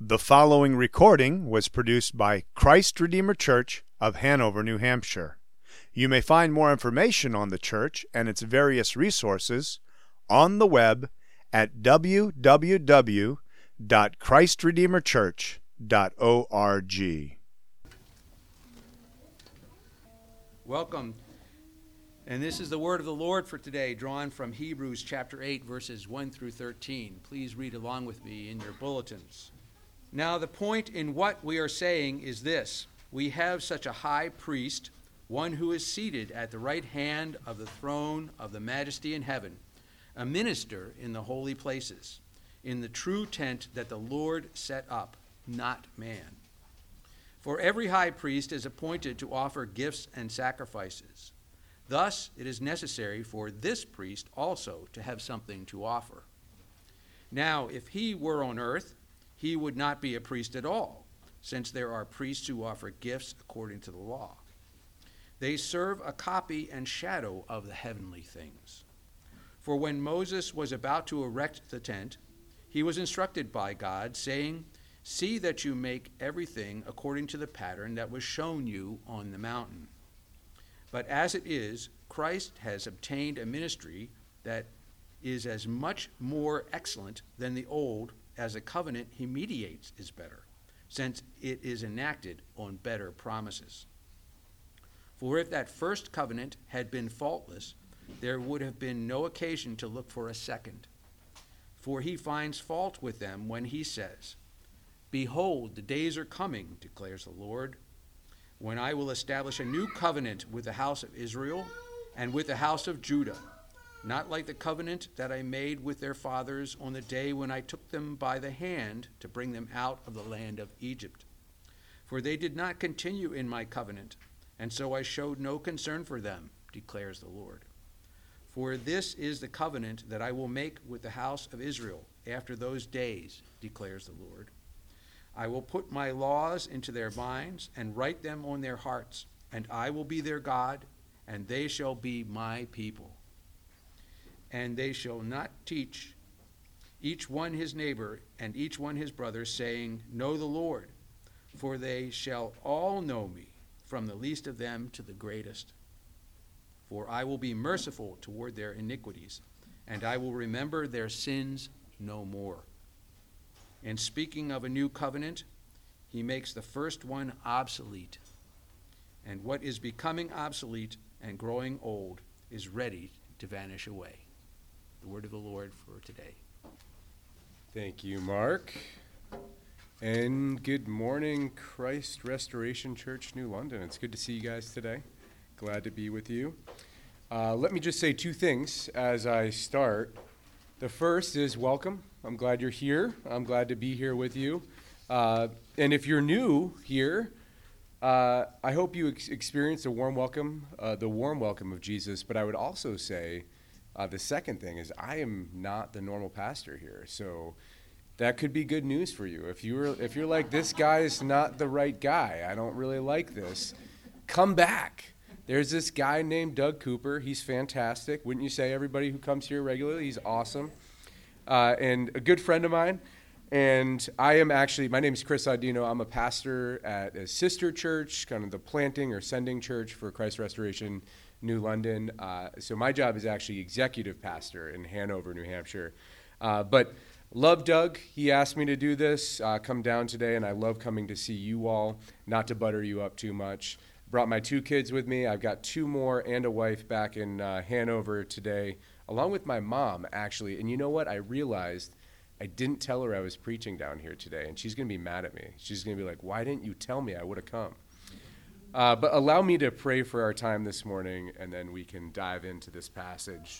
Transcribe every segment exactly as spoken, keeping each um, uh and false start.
The following recording was produced by Christ Redeemer Church of Hanover, New Hampshire. You may find more information on the church and its various resources on the web at w w w dot christ redeemer church dot org. Welcome. And this is the word of the Lord for today, drawn from Hebrews chapter eight, verses one through thirteen. Please read along with me in your bulletins. Now, the point in what we are saying is this: we have such a high priest, one who is seated at the right hand of the throne of the majesty in heaven, a minister in the holy places, in the true tent that the Lord set up, not man. For every high priest is appointed to offer gifts and sacrifices. Thus, it is necessary for this priest also to have something to offer. Now, if he were on earth, he would not be a priest at all, since there are priests who offer gifts according to the law. They serve a copy and shadow of the heavenly things. For when Moses was about to erect the tent, he was instructed by God, saying, "See that you make everything according to the pattern that was shown you on the mountain." But as it is, Christ has obtained a ministry that is as much more excellent than the old, as the covenant he mediates is better, since it is enacted on better promises. For if that first covenant had been faultless, there would have been no occasion to look for a second. For he finds fault with them when he says, "Behold, the days are coming, declares the Lord, when I will establish a new covenant with the house of Israel and with the house of Judah, not like the covenant that I made with their fathers on the day when I took them by the hand to bring them out of the land of Egypt. For they did not continue in my covenant, and so I showed no concern for them, declares the Lord. For this is the covenant that I will make with the house of Israel after those days, declares the Lord. I will put my laws into their minds and write them on their hearts, and I will be their God, and they shall be my people. And they shall not teach each one his neighbor and each one his brother, saying, Know the Lord, for they shall all know me, from the least of them to the greatest. For I will be merciful toward their iniquities, and I will remember their sins no more. And speaking of a new covenant, he makes the first one obsolete. And what is becoming obsolete and growing old is ready to vanish away. The word of the Lord for today. Thank you, Mark. And good morning, Christ Restoration Church, New London. It's good to see you guys today. Glad to be with you. Uh, let me just say two things as I start. The first is welcome. I'm glad you're here. I'm glad to be here with you. Uh, and if you're new here, uh, I hope you ex- experience a warm welcome, uh, the warm welcome of Jesus. But I would also say uh, the second thing is I am not the normal pastor here. So that could be good news for you. If you're if you're like, this guy is not the right guy, I don't really like this, come back. There's this guy named Doug Cooper. He's fantastic. Wouldn't you say? Everybody who comes here regularly, he's awesome. Uh, and a good friend of mine. And I am actually, my name is Chris Audino. I'm a pastor at a sister church, kind of the planting or sending church for Christ Restoration New London. Uh, so my job is actually executive pastor in Hanover, New Hampshire. Uh, but love Doug. He asked me to do this, uh, come down today, and I love coming to see you all, not to butter you up too much. Brought my two kids with me. I've got two more and a wife back in uh, Hanover today, along with my mom, actually. And you know what? I realized I didn't tell her I was preaching down here today, and she's going to be mad at me. She's going to be like, why didn't you tell me? I would have come. Uh, but allow me to pray for our time this morning, and then we can dive into this passage.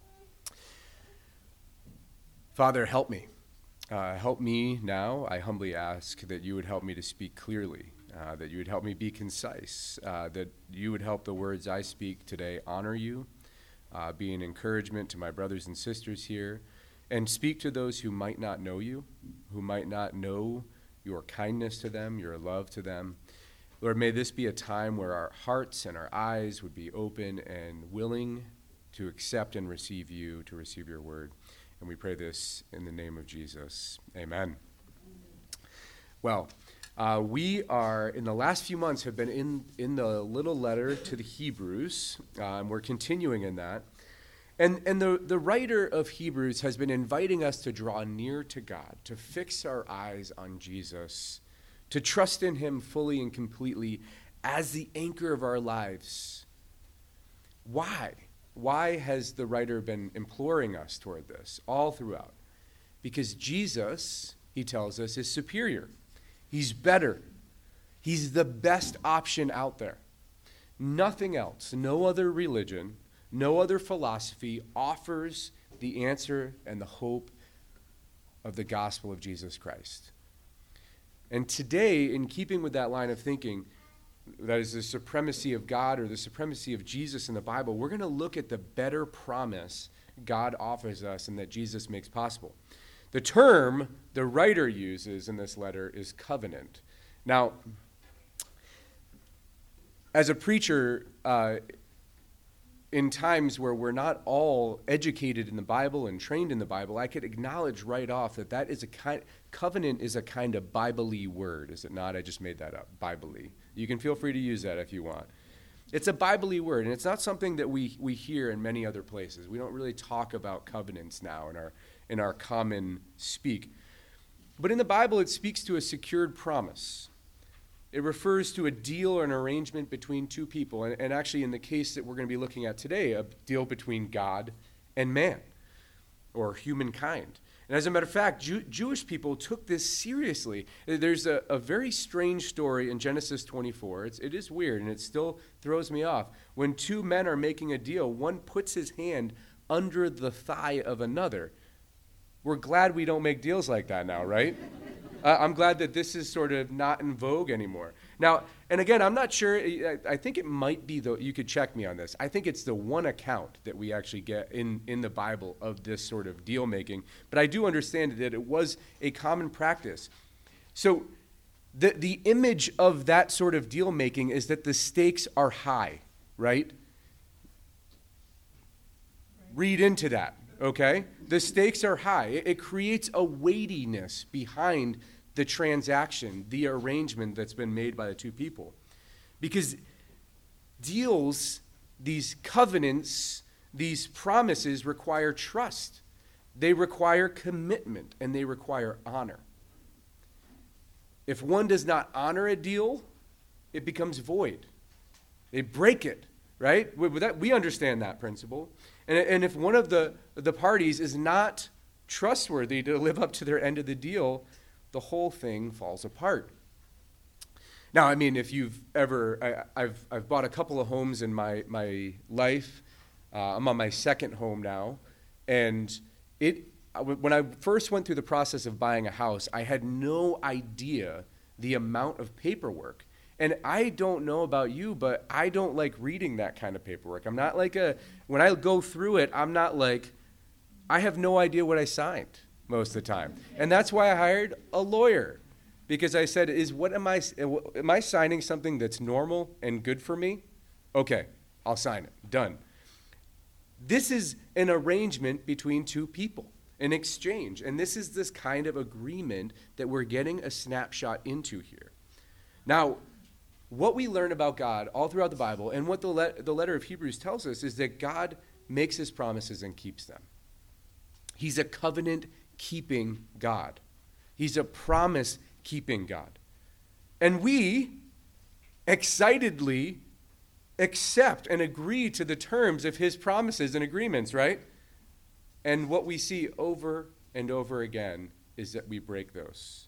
Father, help me. Uh, help me now. I humbly ask that you would help me to speak clearly. Uh, that you would help me be concise, uh, that you would help the words I speak today honor you, uh, be an encouragement to my brothers and sisters here, and speak to those who might not know you, who might not know your kindness to them, your love to them. Lord, may this be a time where our hearts and our eyes would be open and willing to accept and receive you, to receive your word. And we pray this in the name of Jesus. Amen. Well, uh, we are, in the last few months, have been in, in the little letter to the Hebrews, uh, and we're continuing in that. And, and the, the writer of Hebrews has been inviting us to draw near to God, to fix our eyes on Jesus, to trust in him fully and completely as the anchor of our lives. Why? Why has the writer been imploring us toward this all throughout? Because Jesus, he tells us, is superior. He's better. He's the best option out there. Nothing else, no other religion, no other philosophy offers the answer and the hope of the gospel of Jesus Christ. And today, in keeping with that line of thinking, that is the supremacy of God or the supremacy of Jesus in the Bible, we're going to look at the better promise God offers us and that Jesus makes possible. The term the writer uses in this letter is covenant. Now, as a preacher, uh, in times where we're not all educated in the Bible and trained in the Bible, I could acknowledge right off that that is a kind, covenant is a kind of Bible-y word, is it not? I just made that up, Bible-y. You can feel free to use that if you want. It's a Bible-y word, and it's not something that we, we hear in many other places. We don't really talk about covenants now in our, in our common speak. But in the Bible, it speaks to a secured promise. It refers to a deal or an arrangement between two people, and, and actually in the case that we're going to be looking at today, a deal between God and man, or humankind. And as a matter of fact, Jew, Jewish people took this seriously. There's a, a very strange story in Genesis twenty-four. It's, it is weird, and it still throws me off. When two men are making a deal, one puts his hand under the thigh of another. We're glad we don't make deals like that now, right? Uh, I'm glad that this is sort of not in vogue anymore. Now, and again, I'm not sure, I, I think it might be, though, you could check me on this. I think it's the one account that we actually get in, in the Bible of this sort of deal making. But I do understand that it was a common practice. So the, the image of that sort of deal making is that the stakes are high, right? Read into that. Okay? The stakes are high. It, it creates a weightiness behind the transaction, the arrangement that's been made by the two people. Because deals, these covenants, these promises require trust. They require commitment, and they require honor. If one does not honor a deal, it becomes void. They break it, right? We, that, we understand that principle. And, and if one of the, the parties is not trustworthy to live up to their end of the deal, the whole thing falls apart. Now, I mean, if you've ever, I, I've I've bought a couple of homes in my, my life. Uh, I'm on my second home now. And it when I first went through the process of buying a house, I had no idea the amount of paperwork. And I don't know about you, but I don't like reading that kind of paperwork. I'm not like a, when I go through it, I'm not like, I have no idea what I signed most of the time. And that's why I hired a lawyer. Because I said, is what am I, am I signing something that's normal and good for me? Okay, I'll sign it. Done. This is an arrangement between two people, an exchange. And this is this kind of agreement that we're getting a snapshot into here. Now, what we learn about God all throughout the Bible and what the, le- the letter of Hebrews tells us is that God makes his promises and keeps them. He's a covenant-keeping God. He's a promise-keeping God. And we excitedly accept and agree to the terms of his promises and agreements, right? And what we see over and over again is that we break those.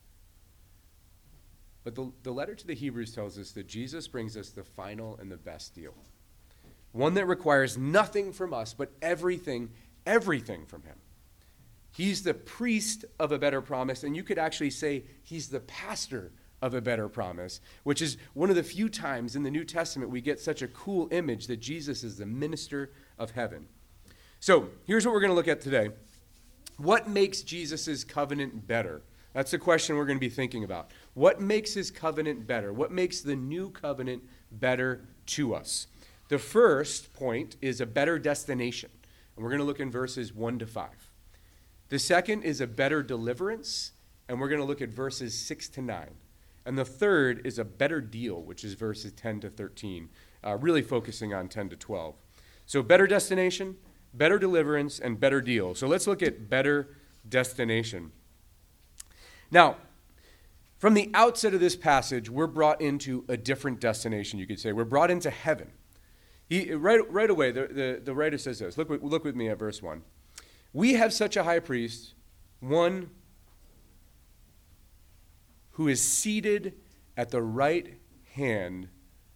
But the, the letter to the Hebrews tells us that Jesus brings us the final and the best deal. One that requires nothing from us, but everything, everything from him. He's the priest of a better promise, and you could actually say he's the pastor of a better promise, which is one of the few times in the New Testament we get such a cool image that Jesus is the minister of heaven. So here's what we're going to look at today. What makes Jesus' covenant better? That's the question we're going to be thinking about. What makes his covenant better? What makes the new covenant better to us? The first point is a better destination. And we're going to look in verses one to five. The second is a better deliverance. and we're going to look at verses six to nine. And the third is a better deal, which is verses ten to thirteen, uh, really focusing on ten to twelve. So better destination, better deliverance, and better deal. So let's look at better destination. Now, from the outset of this passage, we're brought into a different destination, you could say. We're brought into heaven. He, right, right away, the, the, the writer says this. Look, look with me at verse one. We have such a high priest, one who is seated at the right hand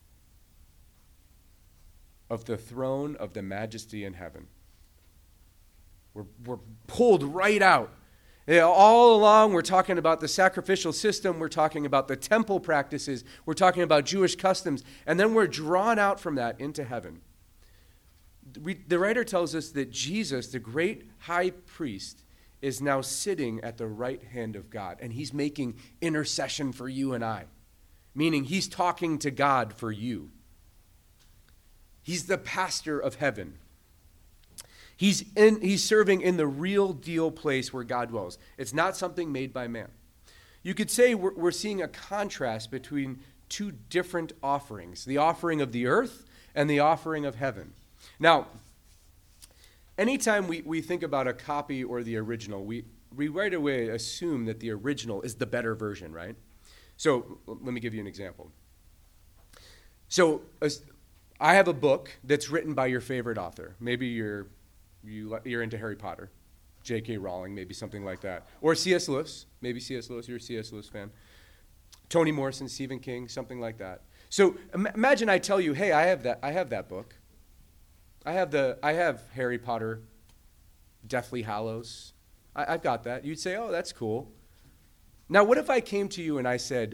of the throne of the majesty in heaven. We're, we're pulled right out. Yeah, all along, we're talking about the sacrificial system. We're talking about the temple practices. We're talking about Jewish customs. And then we're drawn out from that into heaven. We, the writer tells us that Jesus, the great high priest, is now sitting at the right hand of God. And he's making intercession for you and I. Meaning he's talking to God for you. He's the pastor of heaven. He's in, he's serving in the real deal place where God dwells. It's not something made by man. You could say we're, we're seeing a contrast between two different offerings, the offering of the earth and the offering of heaven. Now, anytime we, we think about a copy or the original, we, we right away assume that the original is the better version, right? So let me give you an example. So I have a book that's written by your favorite author. Maybe you're You, you're into Harry Potter, J K Rowling, maybe something like that. Or C S Lewis, maybe C S Lewis, you're a C S Lewis fan. Toni Morrison, Stephen King, something like that. So im- imagine I tell you, hey, I have that, I have that book. I have the, I have Harry Potter, Deathly Hallows. I, I've got that. You'd say, oh, that's cool. Now, what if I came to you and I said,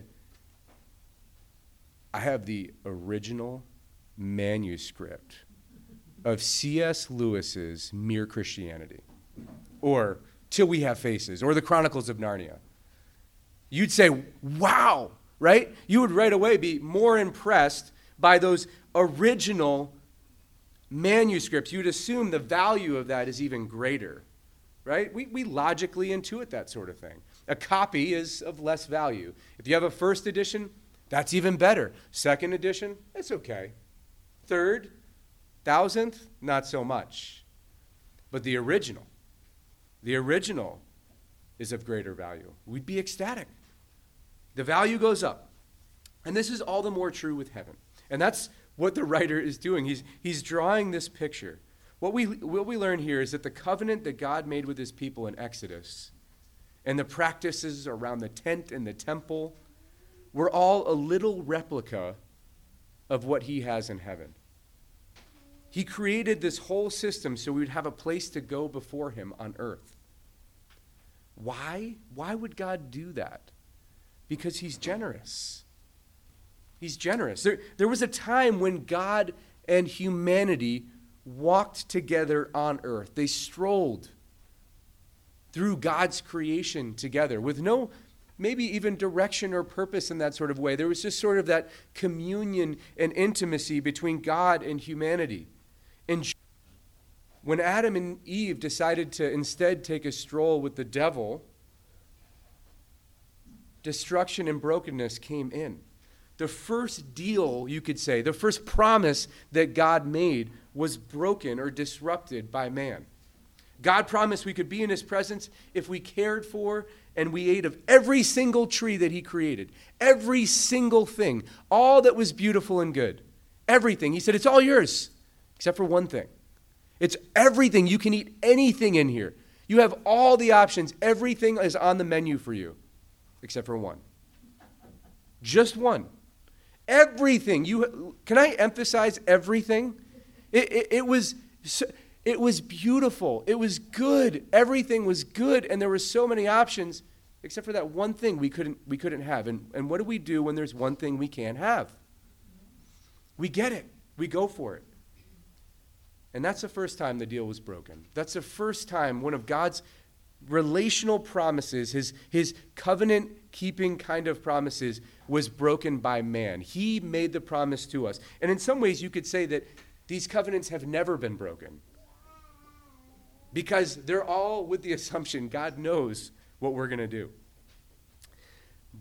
I have the original manuscript of C S Lewis's Mere Christianity, or Till We Have Faces, or the Chronicles of Narnia? You'd say, wow, right? You would right away be more impressed by those original manuscripts. You'd assume the value of that is even greater, right? We, we logically intuit that sort of thing. A copy is of less value. If you have a first edition, that's even better. Second edition, it's okay. Third, thousandth, not so much. But the original, the original is of greater value. We'd be ecstatic. The value goes up. And this is all the more true with heaven. And that's what the writer is doing. He's, he's drawing this picture. What we, what we learn here is that the covenant that God made with his people in Exodus and the practices around the tent and the temple were all a little replica of what he has in heaven. He created this whole system so we would have a place to go before him on earth. Why? Why would God do that? Because he's generous. He's generous. There, there was a time when God and humanity walked together on earth. They strolled through God's creation together with no maybe even direction or purpose in that sort of way. There was just sort of that communion and intimacy between God and humanity. And when Adam and Eve decided to instead take a stroll with the devil, destruction and brokenness came in. The first deal, you could say, the first promise that God made was broken or disrupted by man. God promised we could be in his presence if we cared for and we ate of every single tree that he created. Every single thing. All that was beautiful and good. Everything. He said, it's all yours, except for one thing. It's everything. You can eat anything in here. You have all the options. Everything is on the menu for you, except for one. Just one. Everything. You can I emphasize everything? It, it, it was it was beautiful. It was good. Everything was good, and there were so many options, except for that one thing we couldn't we couldn't have. And, and what do we do when there's one thing we can't have? We get it. We go for it. And that's the first time the deal was broken. That's the first time one of God's relational promises, his, his covenant-keeping kind of promises, was broken by man. He made the promise to us. And in some ways, you could say that these covenants have never been broken. Because they're all with the assumption God knows what we're going to do.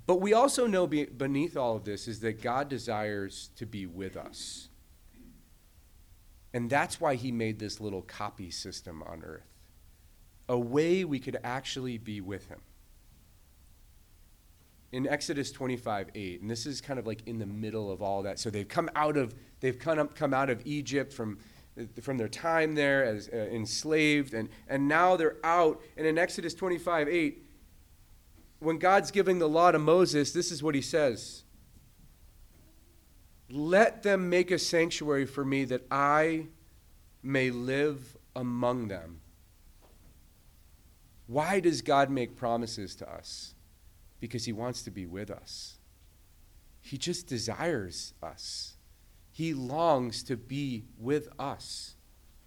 But we also know be, beneath all of this is that God desires to be with us. And that's why he made this little copy system on earth, a way we could actually be with him. In Exodus twenty-five eight, and this is kind of like in the middle of all that. So they've come out of they've come up, come out of Egypt from from their time there as uh, enslaved, and and now they're out. And in Exodus twenty-five eight, when God's giving the law to Moses, this is what he says: "Let them make a sanctuary for me, that I may live among them." Why does God make promises to us? Because he wants to be with us. He just desires us. He longs to be with us.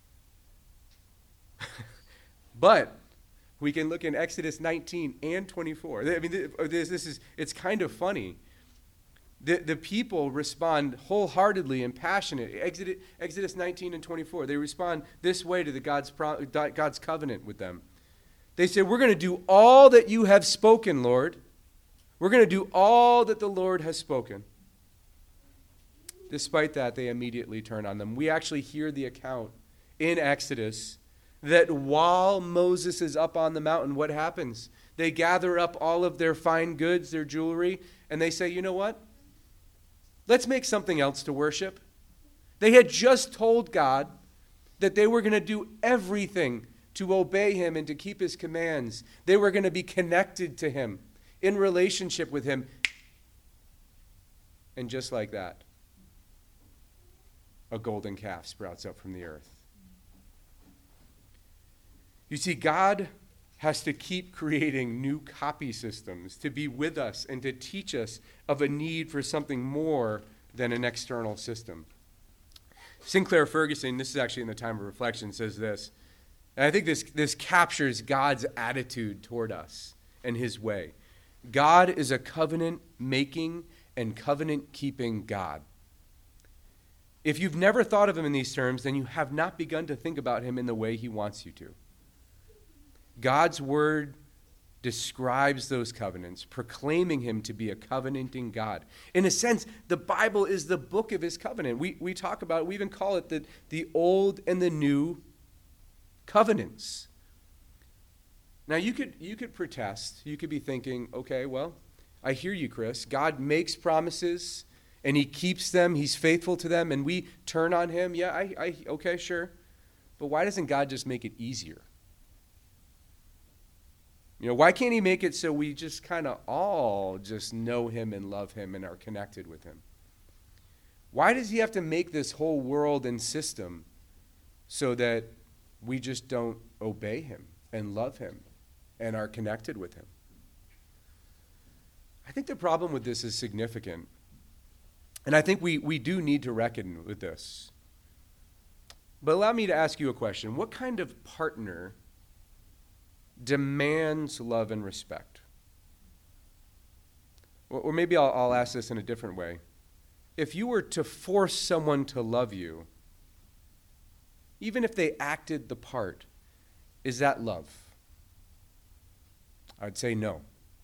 But we can look in Exodus nineteen and twenty-four. I mean, this, this is, it's kind of funny. The, the people respond wholeheartedly and passionately. Exodus, Exodus nineteen and twenty-four, they respond this way to the God's, God's covenant with them. They say, "We're going to do all that you have spoken, Lord. We're going to do all that the Lord has spoken." Despite that, they immediately turn on them. We actually hear the account in Exodus that while Moses is up on the mountain, what happens? They gather up all of their fine goods, their jewelry, and they say, "You know what? Let's make something else to worship." They had just told God that they were going to do everything to obey him and to keep his commands. They were going to be connected to him, in relationship with him. And just like that, a golden calf sprouts up from the earth. You see, God has to keep creating new copy systems to be with us and to teach us of a need for something more than an external system. Sinclair Ferguson, this is actually in the Time of Reflection, says this, and I think this, this captures God's attitude toward us and his way. God is a covenant-making and covenant-keeping God. If you've never thought of him in these terms, then you have not begun to think about him in the way he wants you to. God's word describes those covenants, proclaiming him to be a covenanting God. In a sense, the Bible is the book of his covenant. We, we talk about it, we even call it the, the Old and the New Covenants. Now, you could you could protest. You could be thinking, okay, well, I hear you, Chris. God makes promises, and he keeps them. He's faithful to them, and we turn on him. Yeah, I, I okay, sure. But why doesn't God just make it easier? You know, why can't he make it so we just kind of all just know him and love him and are connected with him? Why does he have to make this whole world and system so that we just don't obey him and love him and are connected with him? I think the problem with this is significant. And I think we, we do need to reckon with this. But allow me to ask you a question. What kind of partner demands love and respect? Or, or maybe I'll, I'll ask this in a different way. If you were to force someone to love you, even if they acted the part, is that love? I'd say no.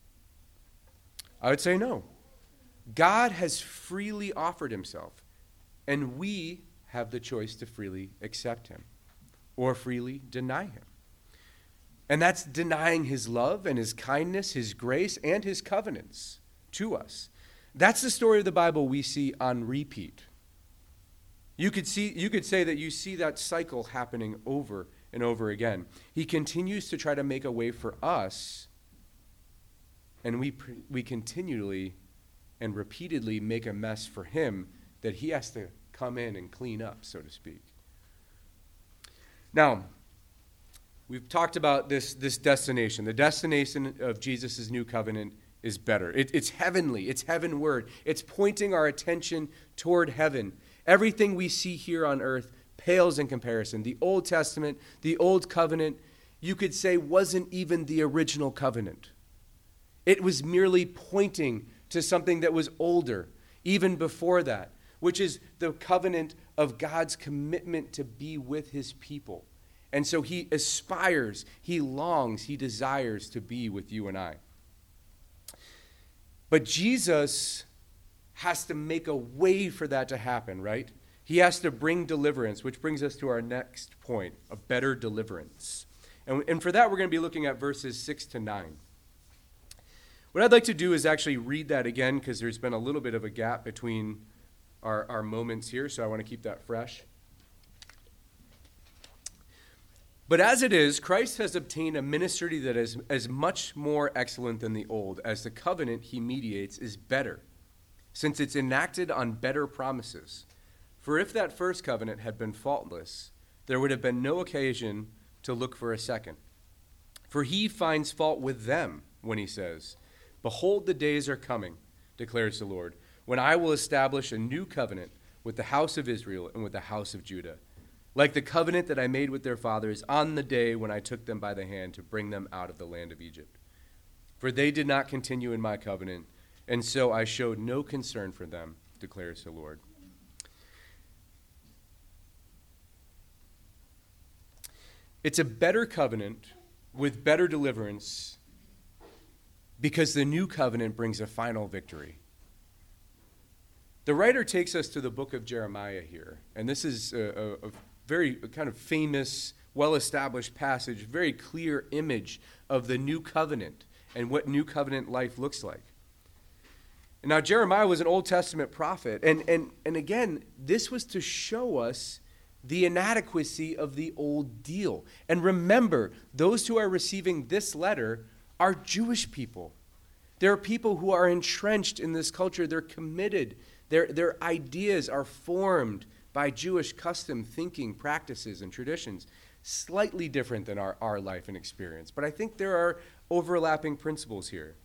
I would say no. God has freely offered himself, and we have the choice to freely accept him or freely deny him. And that's denying his love and his kindness, his grace, and his covenants to us. That's the story of the Bible we see on repeat. You could see, you could say that you see that cycle happening over and over again. He continues to try to make a way for us, and we we continually and repeatedly make a mess for him that he has to come in and clean up, so to speak. Now, we've talked about this, this destination. The destination of Jesus' new covenant is better. It, it's heavenly. It's heavenward. It's pointing our attention toward heaven. Everything we see here on earth pales in comparison. The Old Testament, the Old Covenant, you could say wasn't even the original covenant. It was merely pointing to something that was older, even before that, which is the covenant of God's commitment to be with his people. And so he aspires, he longs, he desires to be with you and I. But Jesus has to make a way for that to happen, right? He has to bring deliverance, which brings us to our next point, a better deliverance. And, and for that, we're going to be looking at verses six to nine. What I'd like to do is actually read that again, because there's been a little bit of a gap between our, our moments here, so I want to keep that fresh. But as it is, Christ has obtained a ministry that is as much more excellent than the old, as the covenant he mediates is better, since it's enacted on better promises. For if that first covenant had been faultless, there would have been no occasion to look for a second. For he finds fault with them when he says, "Behold, the days are coming, declares the Lord, when I will establish a new covenant with the house of Israel and with the house of Judah, like the covenant that I made with their fathers on the day when I took them by the hand to bring them out of the land of Egypt. For they did not continue in my covenant, and so I showed no concern for them, declares the Lord." It's a better covenant with better deliverance because the new covenant brings a final victory. The writer takes us to the book of Jeremiah here, and this is a, a, a very a kind of famous, well-established passage, very clear image of the new covenant and what new covenant life looks like. And now Jeremiah was an Old Testament prophet, and, and, and again, this was to show us the inadequacy of the old deal. And remember, those who are receiving this letter are Jewish people. There are people who are entrenched in this culture. They're committed. Their, their ideas are formed by Jewish custom, thinking, practices, and traditions, slightly different than our, our life and experience. But I think there are overlapping principles here.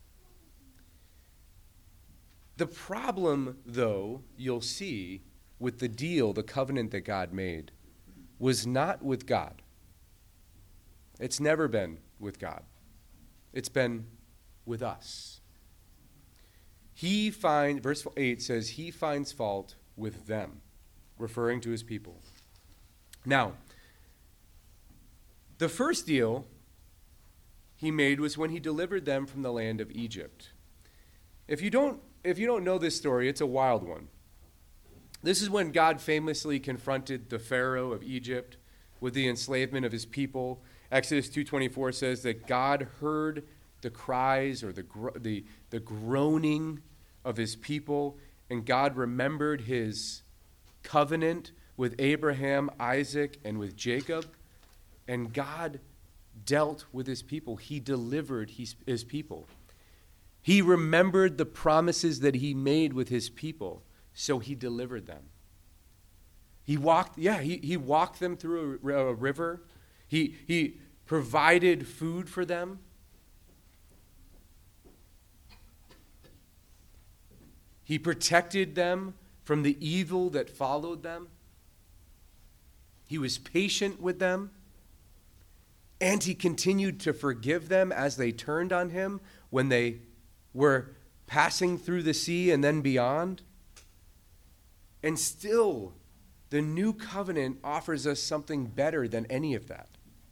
The problem, though, you'll see with the deal, the covenant that God made, was not with God. It's never been with God. It's been with us. He finds, verse eight says, he finds fault with them, referring to his people. Now, the first deal he made was when he delivered them from the land of Egypt. If you don't, if you don't know this story, it's a wild one. This is when God famously confronted the Pharaoh of Egypt with the enslavement of his people. Exodus two twenty-four says that God heard the cries or the gro- the, the groaning of his people, and God remembered his covenant with Abraham, Isaac, and with Jacob, and God dealt with his people. He delivered his, his people. He remembered the promises that he made with his people. So he delivered them. He walked, yeah, he, he walked them through a, a river. He, he provided food for them. He protected them from the evil that followed them. He was patient with them. And he continued to forgive them as they turned on him when they were passing through the sea and then beyond. And still, the new covenant offers us something better than any of that.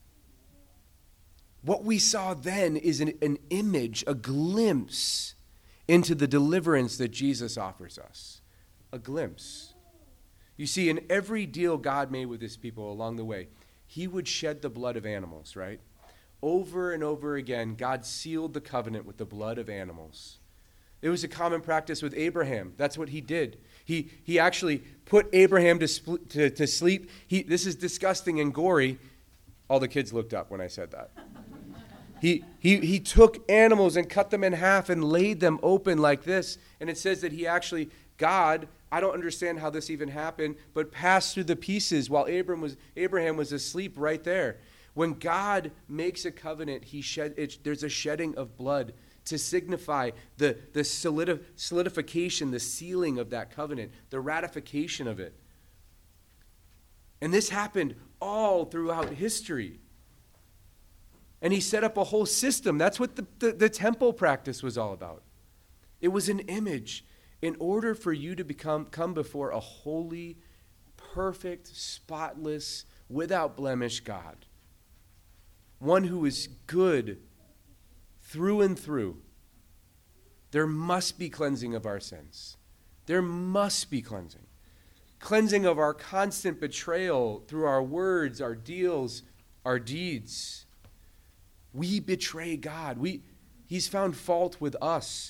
What we saw then is an, an image, a glimpse into the deliverance that Jesus offers us. A glimpse. You see, in every deal God made with his people along the way, he would shed the blood of animals, right? Over and over again, God sealed the covenant with the blood of animals. It was a common practice with Abraham. That's what he did. He he actually put Abraham to, spl- to, to sleep. He, this is disgusting and gory. All the kids looked up when I said that. He, he, he took animals and cut them in half and laid them open like this. And it says that he actually, God, I don't understand how this even happened, but passed through the pieces while Abraham was, Abraham was asleep right there. When God makes a covenant, he shed it, there's a shedding of blood to signify the, the solidi- solidification, the sealing of that covenant, the ratification of it. And this happened all throughout history. And he set up a whole system. That's what the, the, the temple practice was all about. It was an image. In order for you to become come before a holy, perfect, spotless, without blemish God, one who is good through and through, There must be cleansing of our sins. There must be cleansing. Cleansing of our constant betrayal through our words, our deals, our deeds. We betray God. We, he's found fault with us.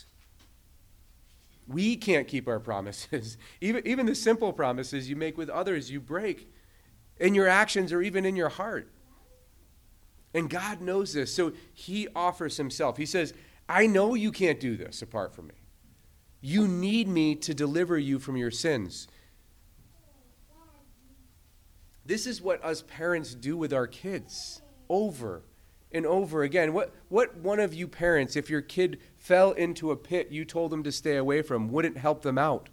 We can't keep our promises. Even, even the simple promises you make with others, you break in your actions or even in your heart. And God knows this, so he offers himself. He says, I know you can't do this apart from me. You need me to deliver you from your sins. This is what us parents do with our kids over and over again. What, what one of you parents, if your kid fell into a pit you told them to stay away from, wouldn't help them out?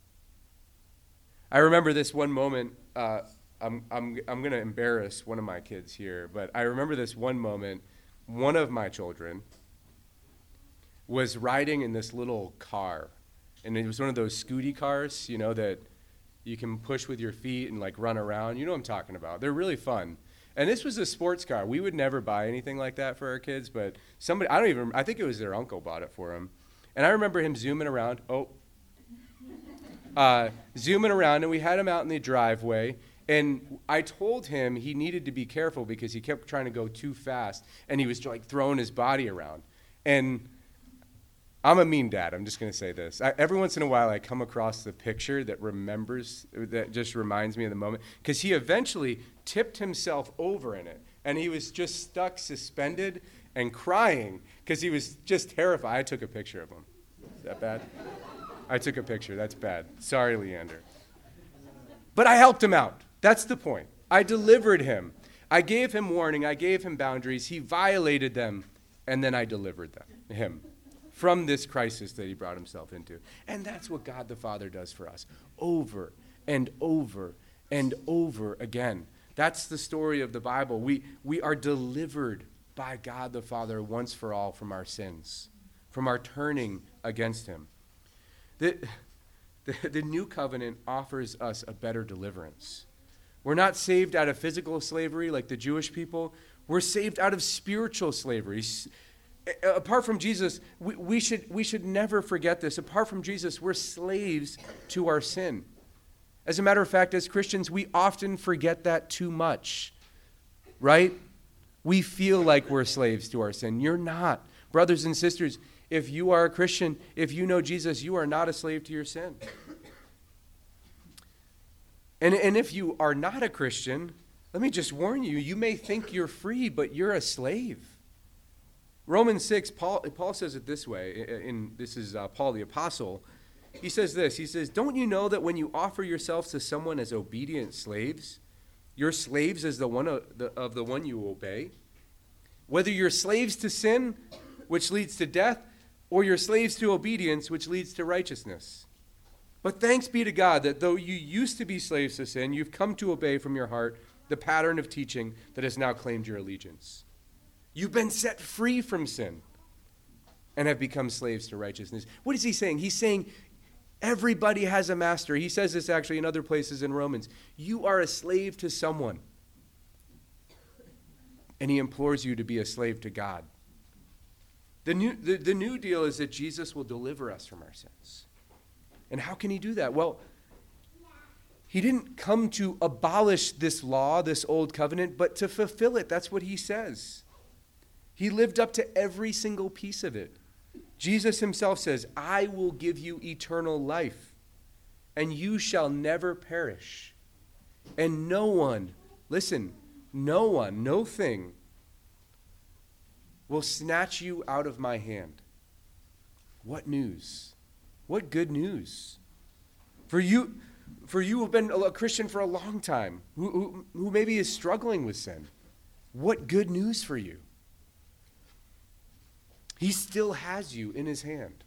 I remember this one moment. Uh, I'm, I'm, I'm going to embarrass one of my kids here, but I remember this one moment. One of my children was riding in this little car, and it was one of those scooty cars, you know, that you can push with your feet and like run around. You know what I'm talking about. They're really fun. And this was a sports car. We would never buy anything like that for our kids, but somebody, I don't even, I think it was their uncle bought it for him. And I remember him zooming around, oh, uh, zooming around, and we had him out in the driveway. And I told him he needed to be careful because he kept trying to go too fast, and he was like throwing his body around. And I'm a mean dad. I'm just going to say this. I, every once in a while, I come across the picture that remembers, that just reminds me of the moment, because he eventually tipped himself over in it, and he was just stuck, suspended, and crying because he was just terrified. I took a picture of him. Is that bad? I took a picture. That's bad. Sorry, Leander. But I helped him out. That's the point. I delivered him. I gave him warning. I gave him boundaries. He violated them, and then I delivered them, him from this crisis that he brought himself into. And that's what God the Father does for us over and over and over again. That's the story of the Bible. We, we are delivered by God the Father once for all from our sins, from our turning against him. The, the, the new covenant offers us a better deliverance. We're not saved out of physical slavery like the Jewish people. We're saved out of spiritual slavery. Apart from Jesus, we, we should we should never forget this. Apart from Jesus, we're slaves to our sin. As a matter of fact, as Christians, we often forget that too much, right? We feel like we're slaves to our sin. You're not. Brothers and sisters, if you are a Christian, if you know Jesus, you are not a slave to your sin. And, and if you are not a Christian, let me just warn you, you may think you're free, but you're a slave. Romans six, Paul, Paul says it this way, in, this is uh, Paul the Apostle. He says this, he says, don't you know that when you offer yourselves to someone as obedient slaves, you're slaves as the one of the, of the one you obey? Whether you're slaves to sin, which leads to death, or you're slaves to obedience, which leads to righteousness. But thanks be to God that though you used to be slaves to sin, you've come to obey from your heart the pattern of teaching that has now claimed your allegiance. You've been set free from sin and have become slaves to righteousness. What is he saying? He's saying everybody has a master. He says this actually in other places in Romans. You are a slave to someone. And he implores you to be a slave to God. The new, the, the new deal is that Jesus will deliver us from our sins. And how can he do that? Well, he didn't come to abolish this law, this old covenant, but to fulfill it. That's what he says. He lived up to every single piece of it. Jesus himself says, I will give you eternal life, and you shall never perish. And no one, listen, no one, no thing will snatch you out of my hand. What news? What good news. For you, for you who have been a Christian for a long time, who, who, who maybe is struggling with sin. What good news for you. He still has you in his hand.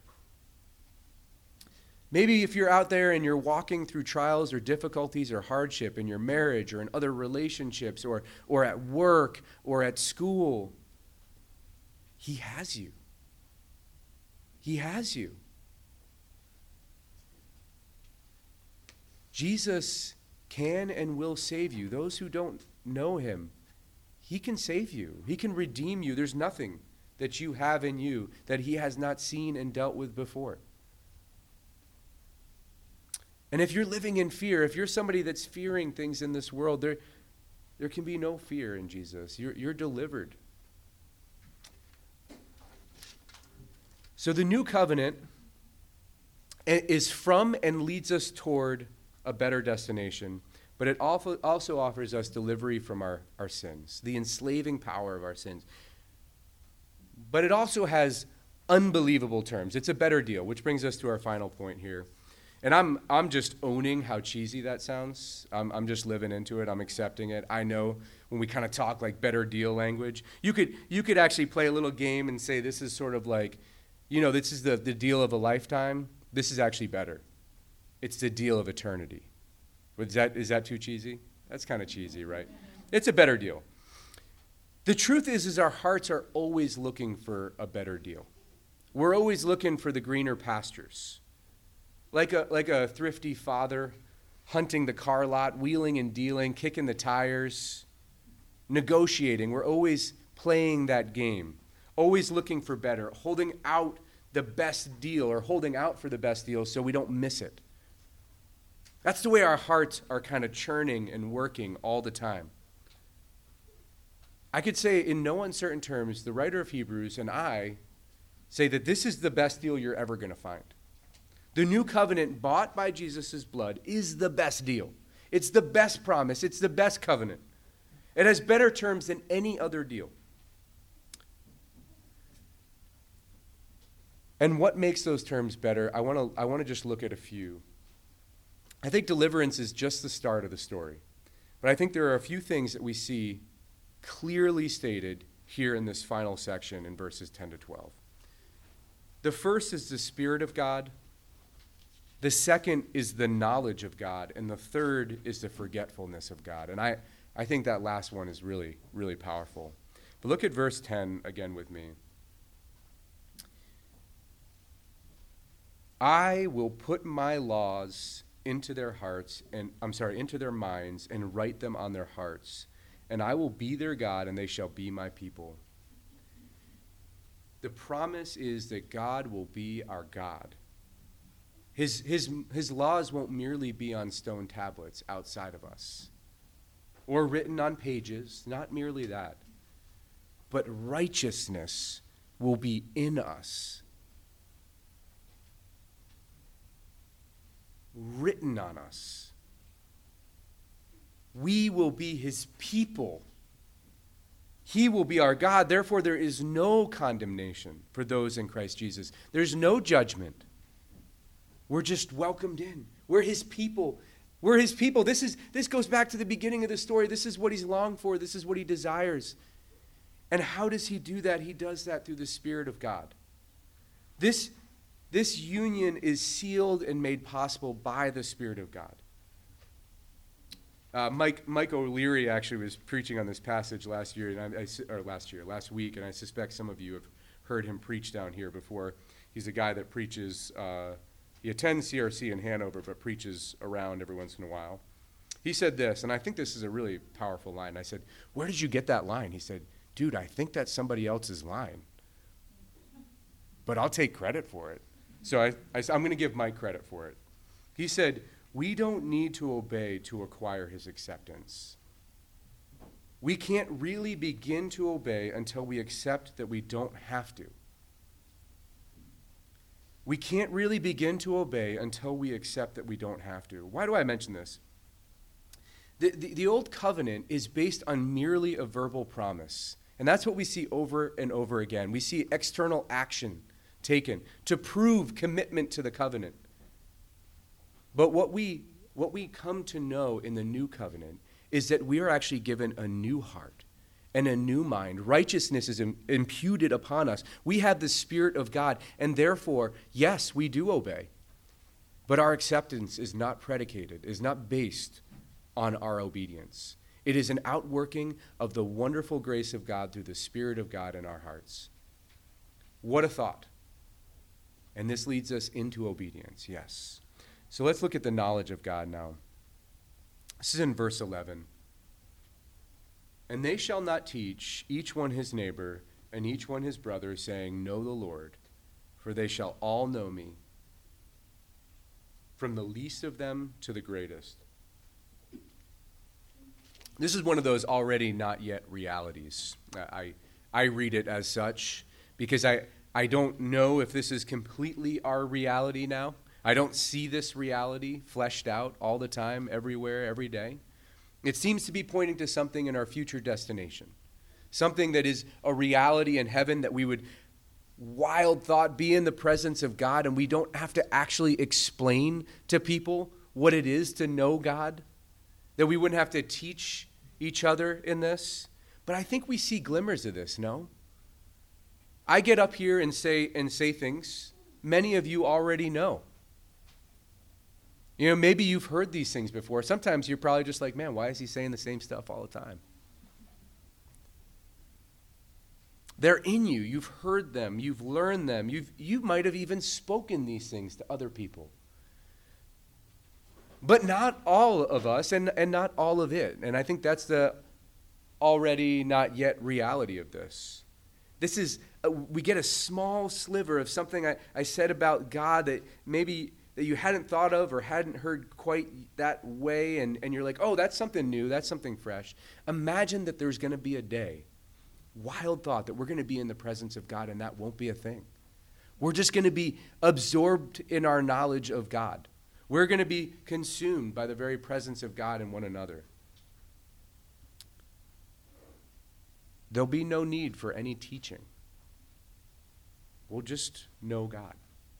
Maybe if you're out there and you're walking through trials or difficulties or hardship in your marriage or in other relationships or, or at work or at school, he has you. He has you. Jesus can and will save you. Those who don't know him, he can save you. He can redeem you. There's nothing that you have in you that he has not seen and dealt with before. And if you're living in fear, if you're somebody that's fearing things in this world, there, there can be no fear in Jesus. You're, you're delivered. So the new covenant is from and leads us toward a better destination, but it also offers us delivery from our, our sins, the enslaving power of our sins. But it also has unbelievable terms. It's a better deal, which brings us to our final point here. And I'm I'm just owning how cheesy that sounds. I'm I'm just living into it. I'm accepting it. I know when we kind of talk like better deal language, you could you could actually play a little game and say this is sort of like, you know, this is the, the deal of a lifetime. This is actually better. It's the deal of eternity. Is that is that too cheesy? That's kind of cheesy, right? It's a better deal. The truth is, is our hearts are always looking for a better deal. We're always looking for the greener pastures. Like a like a thrifty father hunting the car lot, wheeling and dealing, kicking the tires, negotiating. We're always playing that game, always looking for better, holding out the best deal or holding out for the best deal so we don't miss it. That's the way our hearts are kind of churning and working all the time. I could say in no uncertain terms, the writer of Hebrews and I say that this is the best deal you're ever going to find. The new covenant bought by Jesus' blood is the best deal. It's the best promise. It's the best covenant. It has better terms than any other deal. And what makes those terms better? I want to I want to just look at a few. I think deliverance is just the start of the story. But I think there are a few things that we see clearly stated here in this final section in verses ten to twelve. The first is the Spirit of God. The second is the knowledge of God. And the third is the forgetfulness of God. And I, I think that last one is really, really powerful. But look at verse ten again with me. I will put my laws into their hearts, and I'm sorry, into their minds, and write them on their hearts. And I will be their God, and they shall be my people. The promise is that God will be our God. His, his, his laws won't merely be on stone tablets outside of us or written on pages, not merely that, but righteousness will be in us, written on us. We will be his people. He will be our God. Therefore, there is no condemnation for those in Christ Jesus. There's no judgment. We're just welcomed in. We're his people. We're his people. This is this goes back to the beginning of the story. This is what he's longed for. This is what he desires. And how does he do that? He does that through the Spirit of God. This, this union is sealed and made possible by the Spirit of God. Uh, Mike Mike O'Leary actually was preaching on this passage last year, and I, I, or last year, last week, and I suspect some of you have heard him preach down here before. He's a guy that preaches. Uh, he attends C R C in Hanover, but preaches around every once in a while. He said this, and I think this is a really powerful line. I said, "Where did you get that line?" He said, "Dude, I think that's somebody else's line, but I'll take credit for it." So I, I I'm going to give Mike credit for it. He said, we don't need to obey to acquire his acceptance. We can't really begin to obey until we accept that we don't have to. We can't really begin to obey until we accept that we don't have to. Why do I mention this? The, the, the old covenant is based on merely a verbal promise. And that's what we see over and over again. We see external action taken to prove commitment to the covenant. But what we what we come to know in the new covenant is that we are actually given a new heart and a new mind. Righteousness is im- imputed upon us. We have the Spirit of God, and therefore, yes, we do obey. But our acceptance is not predicated, is not based on our obedience. It is an outworking of the wonderful grace of God through the Spirit of God in our hearts. What a thought. And this leads us into obedience, yes. So let's look at the knowledge of God now. This is in verse eleven. And they shall not teach each one his neighbor, and each one his brother, saying, Know the Lord, for they shall all know me, from the least of them to the greatest. This is one of those already not yet realities. I, I read it as such because I, I don't know if this is completely our reality now. I don't see this reality fleshed out all the time, everywhere, every day. It seems to be pointing to something in our future destination, something that is a reality in heaven, that we would, wild thought, be in the presence of God, and we don't have to actually explain to people what it is to know God, that we wouldn't have to teach each other in this. But I think we see glimmers of this, no? I get up here and say and say things many of you already know. You know, maybe you've heard these things before. Sometimes you're probably just like, man, why is he saying the same stuff all the time? They're in you. You've heard them. You've learned them. You've, you might have even spoken these things to other people. But not all of us, and, and not all of it. And I think that's the already not yet reality of this. This is, a, we get a small sliver of something I, I said about God that maybe that you hadn't thought of or hadn't heard quite that way, and, and you're like, oh, that's something new, that's something fresh. Imagine that there's going to be a day, wild thought, that we're going to be in the presence of God and that won't be a thing. We're just going to be absorbed in our knowledge of God. We're going to be consumed by the very presence of God and one another. There'll be no need for any teaching. We'll just know God.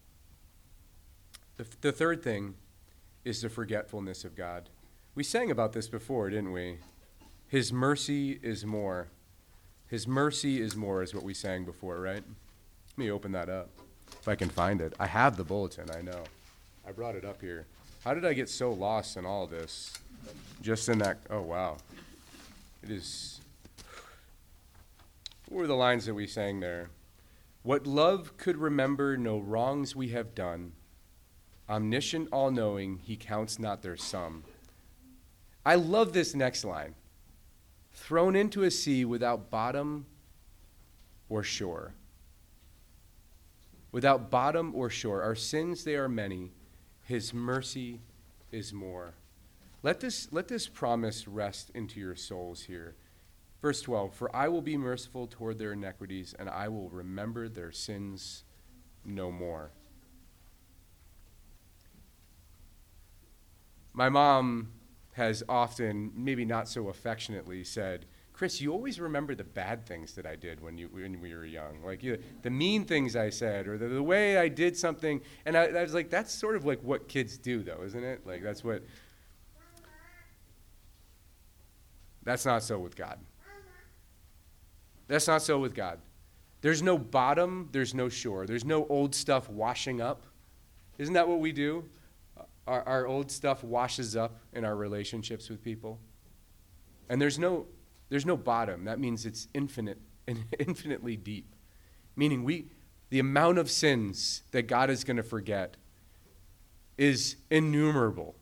The, the third thing is the forgetfulness of God. We sang about this before, didn't we? His mercy is more. His mercy is more is what we sang before, right? Let me open that up, if I can find it. I have the bulletin, I know. I brought it up here. How did I get so lost in all this? Just in that, oh, wow. It is, what were the lines that we sang there? What love could remember no wrongs we have done. Omniscient, all-knowing, he counts not their sum. I love this next line. Thrown into a sea without bottom or shore. Without bottom or shore. Our sins, they are many. His mercy is more. Let this, let this promise rest into your souls here. Verse twelve, for I will be merciful toward their iniquities, and I will remember their sins no more. My mom has often, maybe not so affectionately, said, Chris, you always remember the bad things that I did when you when we were young, like you, the mean things I said, or the, the way I did something. And I, I was like, that's sort of like what kids do, though, isn't it? Like that's what. That's not so with God. That's not so with God. There's no bottom, there's no shore. There's no old stuff washing up. Isn't that what we do? Our, our old stuff washes up in our relationships with people. And there's no there's no bottom. That means it's infinite and infinitely deep. Meaning we the amount of sins that God is going to forget is innumerable.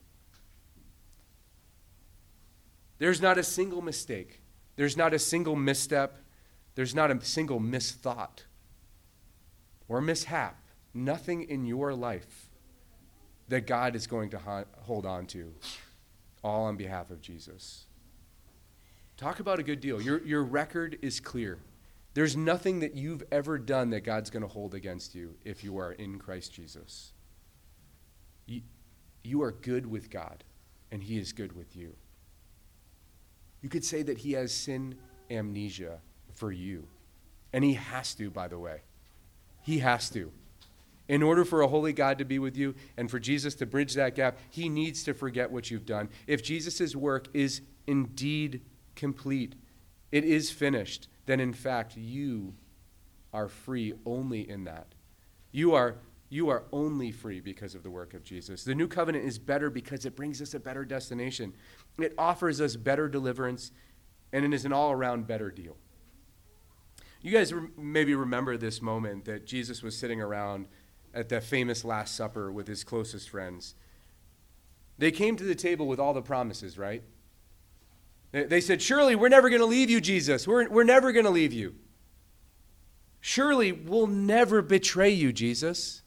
There's not a single mistake. There's not a single misstep. There's not a single misthought or mishap. Nothing in your life that God is going to ha- hold on to, all on behalf of Jesus. Talk about a good deal. Your, your record is clear. There's nothing that you've ever done that God's going to hold against you if you are in Christ Jesus. You, you are good with God, and he is good with you. You could say that he has sin amnesia for you. And he has to, by the way. He has to. In order for a holy God to be with you and for Jesus to bridge that gap, he needs to forget what you've done. If Jesus' work is indeed complete, it is finished, then in fact you are free only in that. You are, you are only free because of the work of Jesus. The new covenant is better because it brings us a better destination. It offers us better deliverance, and it is an all-around better deal. You guys re- maybe remember this moment that Jesus was sitting around at that famous Last Supper with his closest friends. They came to the table with all the promises, right? They, they said, surely we're never going to leave you, Jesus. We're, we're never going to leave you. Surely we'll never betray you, Jesus.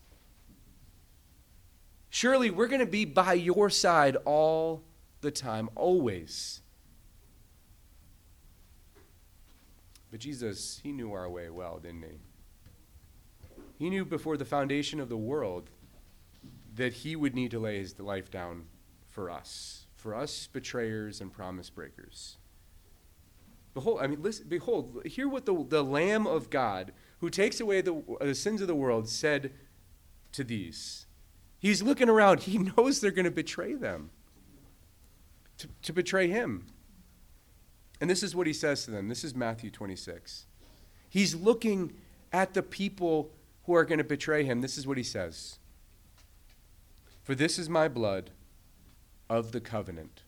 Surely we're going to be by your side all the time, always. But Jesus, he knew our way well, didn't he? He knew before the foundation of the world that he would need to lay his life down for us, for us betrayers and promise breakers. Behold, I mean, listen, behold, hear what the, the Lamb of God, who takes away the, the sins of the world, said to these. He's looking around. He knows they're going to betray them, to, to betray him. And this is what he says to them. This is Matthew twenty-six. He's looking at the people who are going to betray him. This is what he says. For this is my blood of the covenant,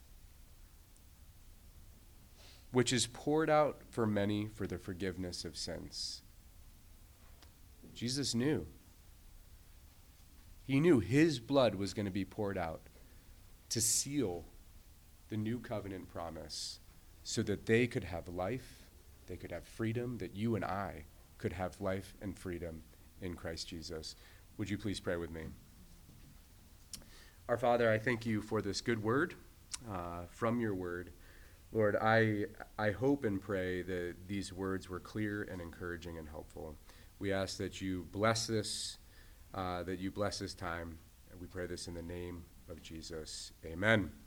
which is poured out for many for the forgiveness of sins. Jesus knew. He knew his blood was going to be poured out to seal the new covenant promise so that they could have life, they could have freedom, that you and I could have life and freedom in Christ Jesus. Would you please pray with me? Our Father, I thank you for this good word uh, from your word. Lord, I, I hope and pray that these words were clear and encouraging and helpful. We ask that you bless this, uh, that you bless this time. And we pray this in the name of Jesus. Amen.